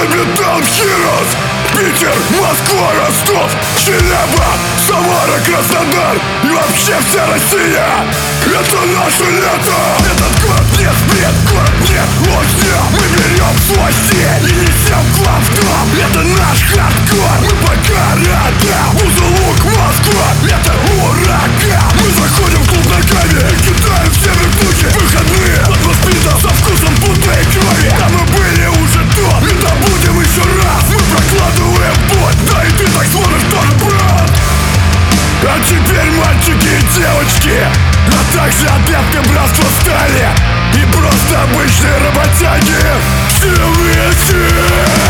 Capital Heroes. Питер, Москва, Ростов, Челябы, Самара, Краснодар и вообще вся Россия. Это наше лето. Этот город не спит, город нет ложня. Мы берем свой стиль и несем к вам в дом. Это наш хардкор, мы по городам. Узелук, Москва, это ураган. Мы заходим в клуб ногами и кидаем все вертухи. Выходные под воспитом со вкусом будто и крови. Да мы были уже тут, и добудем еще раз. Мы прокладываем путь, да и ты так сможешь тоже, брат. А теперь мальчики и девочки, а также адепты братства стали и просто обычные работяги, все вместе.